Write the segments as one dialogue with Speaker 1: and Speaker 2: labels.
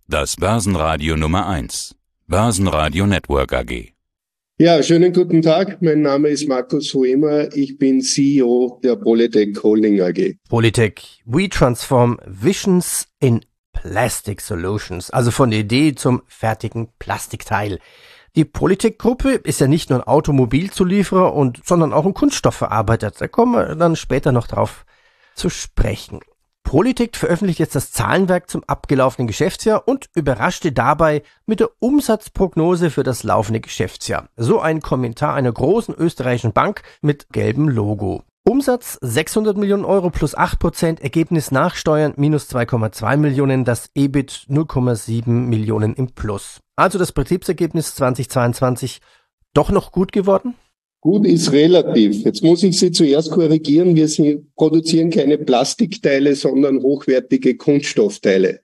Speaker 1: Das Börsenradio Nummer 1. Börsenradio Network AG.
Speaker 2: Ja, schönen guten Tag. Mein Name ist Markus Huemer. Ich bin CEO der Polytec Holding AG.
Speaker 3: Polytec, we transform visions in plastic solutions. Also von der Idee zum fertigen Plastikteil. Die Polytec-Gruppe ist ja nicht nur ein Automobilzulieferer sondern auch ein Kunststoffverarbeiter. Da kommen wir dann später noch drauf zu sprechen. Polytec veröffentlicht jetzt das Zahlenwerk zum abgelaufenen Geschäftsjahr und überraschte dabei mit der Umsatzprognose für das laufende Geschäftsjahr. So ein Kommentar einer großen österreichischen Bank mit gelbem Logo. Umsatz 600 Millionen Euro plus 8%, Ergebnis nach Steuern minus 2,2 Millionen, das EBIT 0,7 Millionen im Plus. Also das Betriebsergebnis 2022 doch noch gut geworden?
Speaker 2: Gut ist relativ. Jetzt muss ich Sie zuerst korrigieren. Wir produzieren keine Plastikteile, sondern hochwertige Kunststoffteile.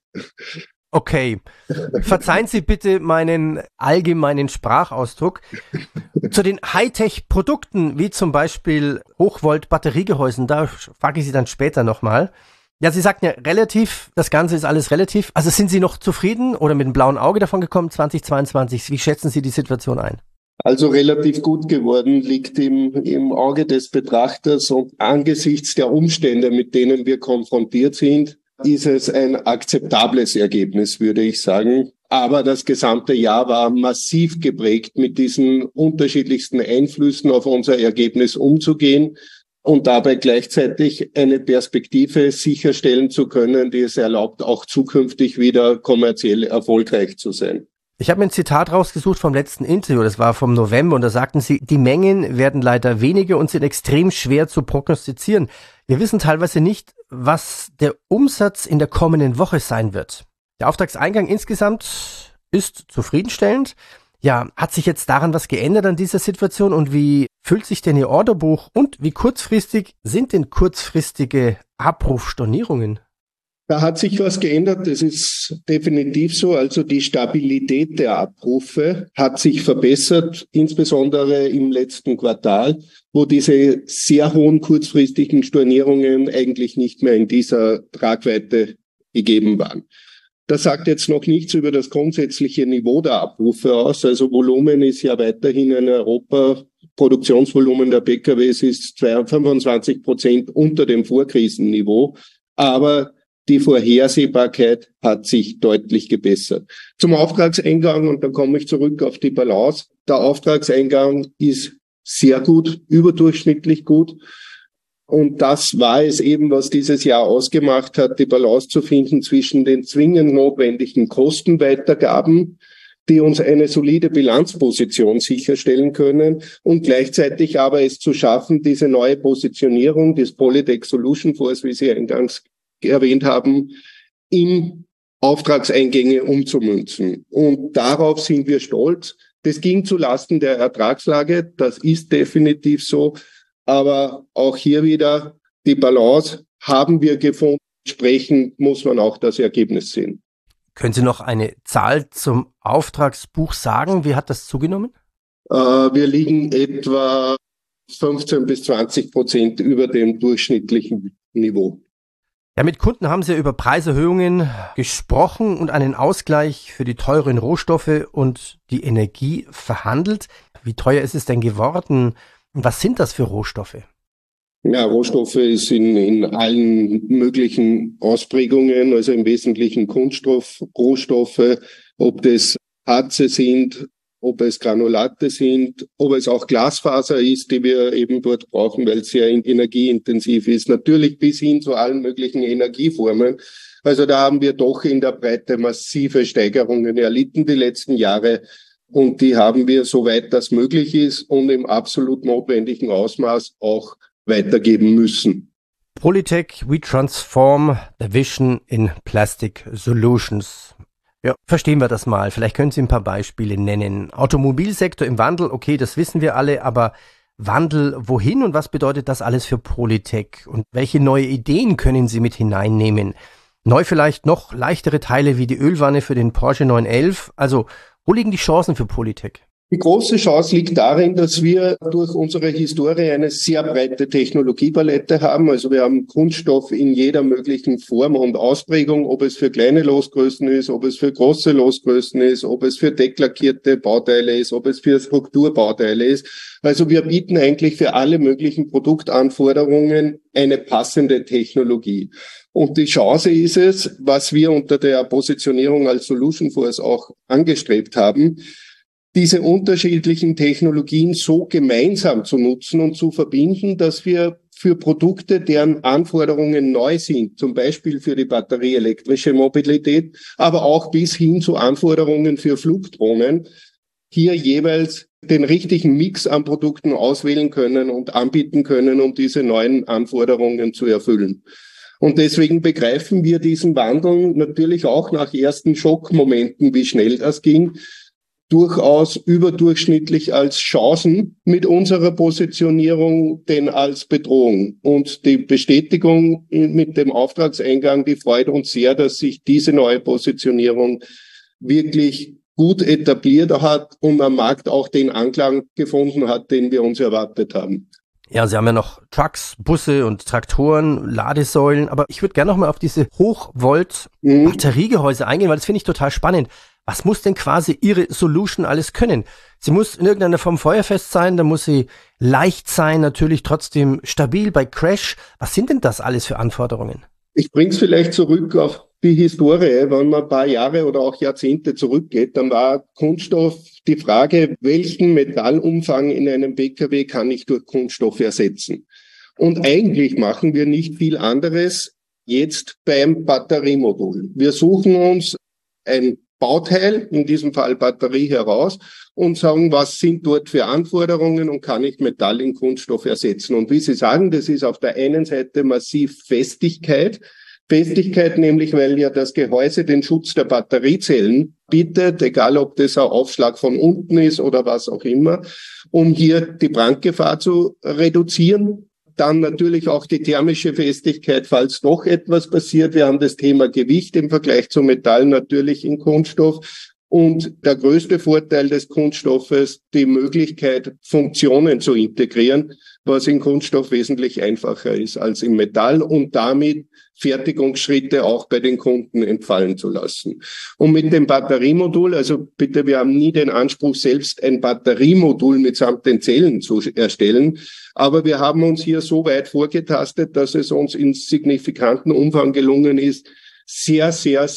Speaker 3: Okay. Verzeihen Sie bitte meinen allgemeinen Sprachausdruck. Zu den Hightech-Produkten, wie zum Beispiel Hochvolt-Batteriegehäusen, da frage ich Sie dann später nochmal. Ja, Sie sagten ja relativ, das Ganze ist alles relativ. Also sind Sie noch zufrieden oder mit einem blauen Auge davon gekommen 2022? Wie schätzen Sie die Situation ein?
Speaker 2: Also relativ gut geworden, liegt im Auge des Betrachters, und angesichts der Umstände, mit denen wir konfrontiert sind, ist es ein akzeptables Ergebnis, würde ich sagen. Aber das gesamte Jahr war massiv geprägt, mit diesen unterschiedlichsten Einflüssen auf unser Ergebnis umzugehen und dabei gleichzeitig eine Perspektive sicherstellen zu können, die es erlaubt, auch zukünftig wieder kommerziell erfolgreich zu sein.
Speaker 3: Ich habe mir ein Zitat rausgesucht vom letzten Interview, das war vom November, und da sagten Sie, die Mengen werden leider weniger und sind extrem schwer zu prognostizieren. Wir wissen teilweise nicht, was der Umsatz in der kommenden Woche sein wird. Der Auftragseingang insgesamt ist zufriedenstellend. Ja, hat sich jetzt daran was geändert an dieser Situation und wie füllt sich denn Ihr Orderbuch und wie kurzfristig sind denn kurzfristige Abrufstornierungen?
Speaker 2: Da hat sich was geändert, das ist definitiv so. Also die Stabilität der Abrufe hat sich verbessert, insbesondere im letzten Quartal, wo diese sehr hohen kurzfristigen Stornierungen eigentlich nicht mehr in dieser Tragweite gegeben waren. Das sagt jetzt noch nichts über das grundsätzliche Niveau der Abrufe aus. Also Volumen ist ja weiterhin in Europa, Produktionsvolumen der PKWs ist 25% unter dem Vorkrisenniveau, aber die Vorhersehbarkeit hat sich deutlich gebessert. Zum Auftragseingang, und dann komme ich zurück auf die Balance. Der Auftragseingang ist sehr gut, überdurchschnittlich gut. Und das war es eben, was dieses Jahr ausgemacht hat, die Balance zu finden zwischen den zwingend notwendigen Kostenweitergaben, die uns eine solide Bilanzposition sicherstellen können, und gleichzeitig aber es zu schaffen, diese neue Positionierung des Polytec Solution Force, wie Sie eingangs erwähnt haben, in Auftragseingänge umzumünzen. Und darauf sind wir stolz. Das ging zulasten der Ertragslage, das ist definitiv so. Aber auch hier wieder die Balance haben wir gefunden. Entsprechend muss man auch das Ergebnis sehen.
Speaker 3: Können Sie noch eine Zahl zum Auftragsbuch sagen? Wie hat das zugenommen?
Speaker 2: Wir liegen etwa 15-20% über dem durchschnittlichen Niveau.
Speaker 3: Ja, mit Kunden haben Sie ja über Preiserhöhungen gesprochen und einen Ausgleich für die teuren Rohstoffe und die Energie verhandelt. Wie teuer ist es denn geworden? Und was sind das für Rohstoffe?
Speaker 2: Ja, Rohstoffe ist in allen möglichen Ausprägungen, also im Wesentlichen Kunststoff, Rohstoffe, ob das Harze sind, ob es Granulate sind, ob es auch Glasfaser ist, die wir eben dort brauchen, weil es sehr energieintensiv ist. Natürlich bis hin zu allen möglichen Energieformen. Also da haben wir doch in der Breite massive Steigerungen erlitten die letzten Jahre. Und die haben wir, soweit das möglich ist und im absolut notwendigen Ausmaß, auch weitergeben müssen.
Speaker 3: Polytec, we transform the vision in plastic solutions. Ja, verstehen wir das mal. Vielleicht können Sie ein paar Beispiele nennen. Automobilsektor im Wandel, okay, das wissen wir alle, aber Wandel wohin und was bedeutet das alles für Polytec? Und welche neue Ideen können Sie mit hineinnehmen? Neu vielleicht noch leichtere Teile wie die Ölwanne für den Porsche 911. Also, wo liegen die Chancen für Polytec?
Speaker 2: Die große Chance liegt darin, dass wir durch unsere Historie eine sehr breite Technologiepalette haben. Also wir haben Kunststoff in jeder möglichen Form und Ausprägung, ob es für kleine Losgrößen ist, ob es für große Losgrößen ist, ob es für decklackierte Bauteile ist, ob es für Strukturbauteile ist. Also wir bieten eigentlich für alle möglichen Produktanforderungen eine passende Technologie. Und die Chance ist es, was wir unter der Positionierung als Solution Force auch angestrebt haben, diese unterschiedlichen Technologien so gemeinsam zu nutzen und zu verbinden, dass wir für Produkte, deren Anforderungen neu sind, zum Beispiel für die batterieelektrische Mobilität, aber auch bis hin zu Anforderungen für Flugdrohnen, hier jeweils den richtigen Mix an Produkten auswählen können und anbieten können, um diese neuen Anforderungen zu erfüllen. Und deswegen begreifen wir diesen Wandel natürlich auch nach ersten Schockmomenten, wie schnell das ging, durchaus überdurchschnittlich als Chancen mit unserer Positionierung, denn als Bedrohung. Und die Bestätigung mit dem Auftragseingang, die freut uns sehr, dass sich diese neue Positionierung wirklich gut etabliert hat und am Markt auch den Anklang gefunden hat, den wir uns erwartet haben.
Speaker 3: Ja, Sie haben ja noch Trucks, Busse und Traktoren, Ladesäulen, aber ich würde gerne noch mal auf diese Hochvolt-Batteriegehäuse eingehen, weil das finde ich total spannend. Was muss denn quasi Ihre Solution alles können? Sie muss in irgendeiner Form feuerfest sein, dann muss sie leicht sein, natürlich trotzdem stabil bei Crash. Was sind denn das alles für Anforderungen?
Speaker 2: Ich bringe es vielleicht zurück auf die Historie. Wenn man ein paar Jahre oder auch Jahrzehnte zurückgeht, dann war Kunststoff die Frage, welchen Metallumfang in einem PKW kann ich durch Kunststoff ersetzen? Und eigentlich machen wir nicht viel anderes jetzt beim Batteriemodul. Wir suchen uns ein Bauteil, in diesem Fall Batterie, heraus und sagen, was sind dort für Anforderungen und kann ich Metall in Kunststoff ersetzen. Und wie Sie sagen, das ist auf der einen Seite massiv Festigkeit. Festigkeit nämlich, weil ja das Gehäuse den Schutz der Batteriezellen bietet, egal ob das ein Aufschlag von unten ist oder was auch immer, um hier die Brandgefahr zu reduzieren. Dann natürlich auch die thermische Festigkeit, falls doch etwas passiert. Wir haben das Thema Gewicht im Vergleich zum Metall natürlich in Kunststoff. Und der größte Vorteil des Kunststoffes, die Möglichkeit, Funktionen zu integrieren, was in Kunststoff wesentlich einfacher ist als im Metall und damit Fertigungsschritte auch bei den Kunden entfallen zu lassen. Und mit dem Batteriemodul, also bitte, wir haben nie den Anspruch, selbst ein Batteriemodul mitsamt den Zellen zu erstellen, aber wir haben uns hier so weit vorgetastet, dass es uns in signifikanten Umfang gelungen ist, sehr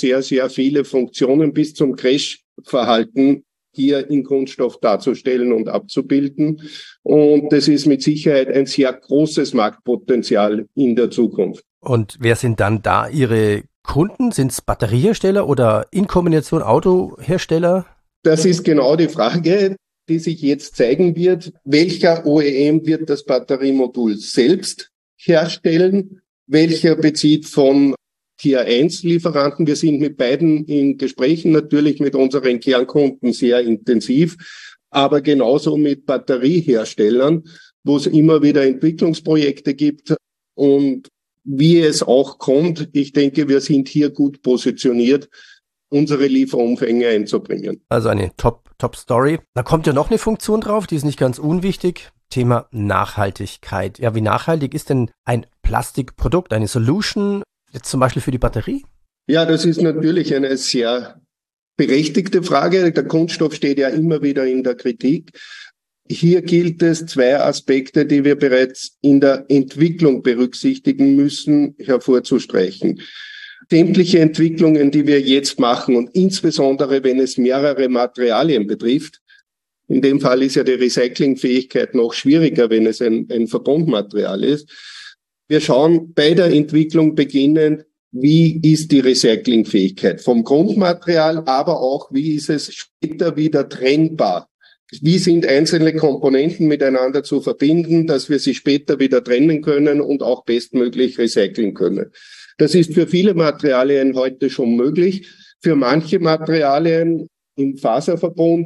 Speaker 2: viele Funktionen bis zum Crash-Verhalten hier in Kunststoff darzustellen und abzubilden. Und das ist mit Sicherheit ein sehr großes Marktpotenzial in der Zukunft.
Speaker 3: Und wer sind dann da Ihre Kunden? Sind es Batteriehersteller oder in Kombination Autohersteller?
Speaker 2: Das ist genau die Frage, die sich jetzt zeigen wird. Welcher OEM wird das Batteriemodul selbst herstellen? Welcher bezieht von Tier-1-Lieferanten? Wir sind mit beiden in Gesprächen, natürlich mit unseren Kernkunden sehr intensiv, aber genauso mit Batterieherstellern, wo es immer wieder Entwicklungsprojekte gibt. Und wie es auch kommt, ich denke, wir sind hier gut positioniert, unsere Lieferumfänge einzubringen.
Speaker 3: Also eine Top-Story. Da kommt ja noch eine Funktion drauf, die ist nicht ganz unwichtig. Thema Nachhaltigkeit. Ja, wie nachhaltig ist denn ein Plastikprodukt, eine Solution, jetzt zum Beispiel für die Batterie?
Speaker 2: Ja, das ist natürlich eine sehr berechtigte Frage. Der Kunststoff steht ja immer wieder in der Kritik. Hier gilt es, zwei Aspekte, die wir bereits in der Entwicklung berücksichtigen müssen, hervorzustreichen. Sämtliche Entwicklungen, die wir jetzt machen und insbesondere, wenn es mehrere Materialien betrifft, in dem Fall ist ja die Recyclingfähigkeit noch schwieriger, wenn es ein Verbundmaterial ist. Wir schauen bei der Entwicklung beginnend, wie ist die Recyclingfähigkeit vom Grundmaterial, aber auch, wie ist es später wieder trennbar? Wie sind einzelne Komponenten miteinander zu verbinden, dass wir sie später wieder trennen können und auch bestmöglich recyceln können? Das ist für viele Materialien heute schon möglich. Für manche Materialien im Faserverbund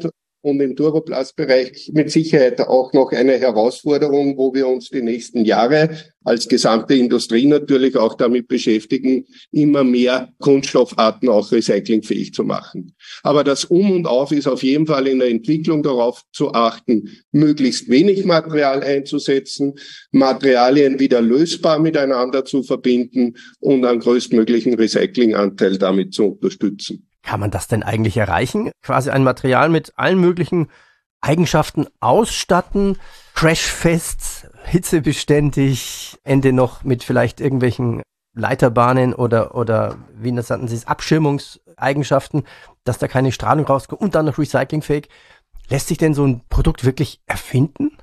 Speaker 2: und im Duroplast-Bereich mit Sicherheit auch noch eine Herausforderung, wo wir uns die nächsten Jahre als gesamte Industrie natürlich auch damit beschäftigen, immer mehr Kunststoffarten auch recyclingfähig zu machen. Aber das Um und Auf ist auf jeden Fall in der Entwicklung darauf zu achten, möglichst wenig Material einzusetzen, Materialien wieder lösbar miteinander zu verbinden und einen größtmöglichen Recyclinganteil damit zu unterstützen.
Speaker 3: Kann man das denn eigentlich erreichen? Quasi ein Material mit allen möglichen Eigenschaften ausstatten, crashfest, hitzebeständig, Ende noch mit vielleicht irgendwelchen Leiterbahnen oder wie nannten Sie es, Abschirmungseigenschaften, dass da keine Strahlung rauskommt und dann noch recyclingfähig. Lässt sich denn so ein Produkt wirklich erfinden?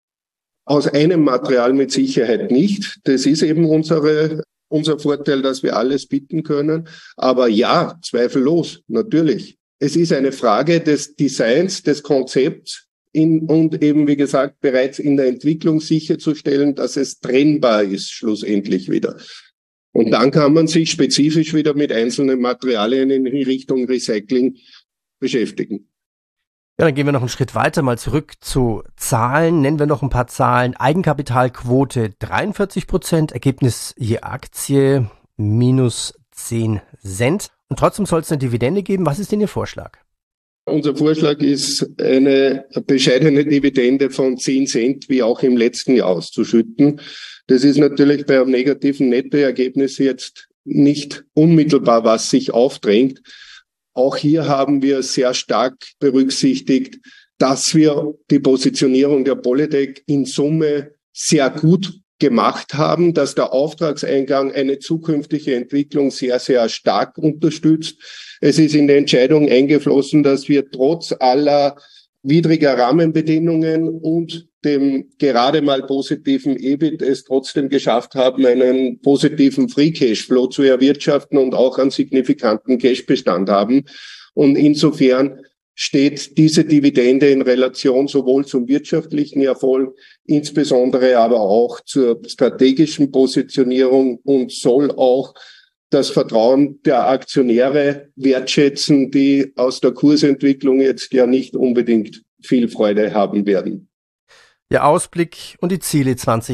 Speaker 2: Aus einem Material mit Sicherheit nicht. Das ist eben unser Vorteil, dass wir alles bieten können. Aber ja, zweifellos, natürlich. Es ist eine Frage des Designs, des Konzepts und eben, wie gesagt, bereits in der Entwicklung sicherzustellen, dass es trennbar ist, schlussendlich wieder. Und dann kann man sich spezifisch wieder mit einzelnen Materialien in Richtung Recycling beschäftigen.
Speaker 3: Ja, dann gehen wir noch einen Schritt weiter, mal zurück zu Zahlen. Nennen wir noch ein paar Zahlen. Eigenkapitalquote 43%, Ergebnis je Aktie minus 10 Cent. Und trotzdem soll es eine Dividende geben. Was ist denn Ihr Vorschlag?
Speaker 2: Unser Vorschlag ist, eine bescheidene Dividende von 10 Cent wie auch im letzten Jahr auszuschütten. Das ist natürlich bei einem negativen Nettoergebnis jetzt nicht unmittelbar, was sich aufdrängt. Auch hier haben wir sehr stark berücksichtigt, dass wir die Positionierung der Polytec in Summe sehr gut gemacht haben, dass der Auftragseingang eine zukünftige Entwicklung sehr, sehr stark unterstützt. Es ist in die Entscheidung eingeflossen, dass wir trotz aller widriger Rahmenbedingungen und dem gerade mal positiven EBIT es trotzdem geschafft haben, einen positiven Free Cashflow zu erwirtschaften und auch einen signifikanten Cashbestand haben. Und insofern steht diese Dividende in Relation sowohl zum wirtschaftlichen Erfolg, insbesondere aber auch zur strategischen Positionierung und soll auch das Vertrauen der Aktionäre wertschätzen, die aus der Kursentwicklung jetzt ja nicht unbedingt viel Freude haben werden.
Speaker 3: Der Ausblick und die Ziele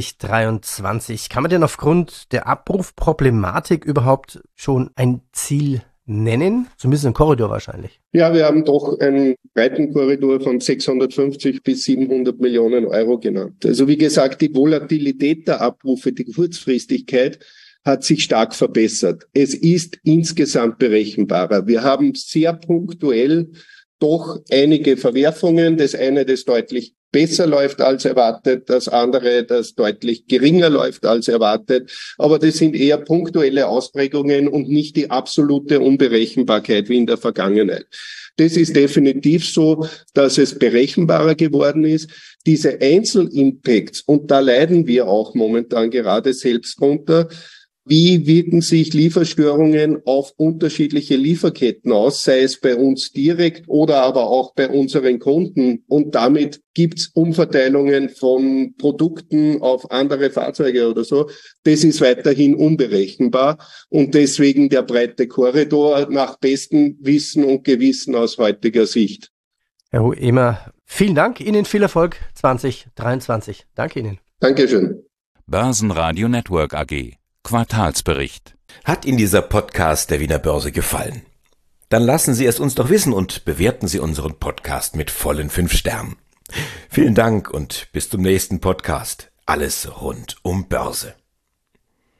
Speaker 3: 2023. Kann man denn aufgrund der Abrufproblematik überhaupt schon ein Ziel nennen? Zumindest ein Korridor wahrscheinlich.
Speaker 2: Ja, wir haben doch einen breiten Korridor von 650 bis 700 Millionen Euro genannt. Also wie gesagt, die Volatilität der Abrufe, die Kurzfristigkeit hat sich stark verbessert. Es ist insgesamt berechenbarer. Wir haben sehr punktuell doch einige Verwerfungen. Das eine, das deutlich besser läuft als erwartet, das andere, das deutlich geringer läuft als erwartet. Aber das sind eher punktuelle Ausprägungen und nicht die absolute Unberechenbarkeit wie in der Vergangenheit. Das ist definitiv so, dass es berechenbarer geworden ist. Diese Einzelimpacts, und da leiden wir auch momentan gerade selbst drunter, wie wirken sich Lieferstörungen auf unterschiedliche Lieferketten aus, sei es bei uns direkt oder aber auch bei unseren Kunden? Und damit gibt's Umverteilungen von Produkten auf andere Fahrzeuge oder so. Das ist weiterhin unberechenbar und deswegen der breite Korridor nach bestem Wissen und Gewissen aus heutiger Sicht.
Speaker 3: Herr Huemer, vielen Dank, Ihnen viel Erfolg 2023. Danke Ihnen.
Speaker 2: Dankeschön.
Speaker 1: Börsenradio Network AG. Quartalsbericht.
Speaker 4: Hat Ihnen dieser Podcast der Wiener Börse gefallen? Dann lassen Sie es uns doch wissen und bewerten Sie unseren Podcast mit vollen 5 Sternen. Vielen Dank und bis zum nächsten Podcast. Alles rund um Börse.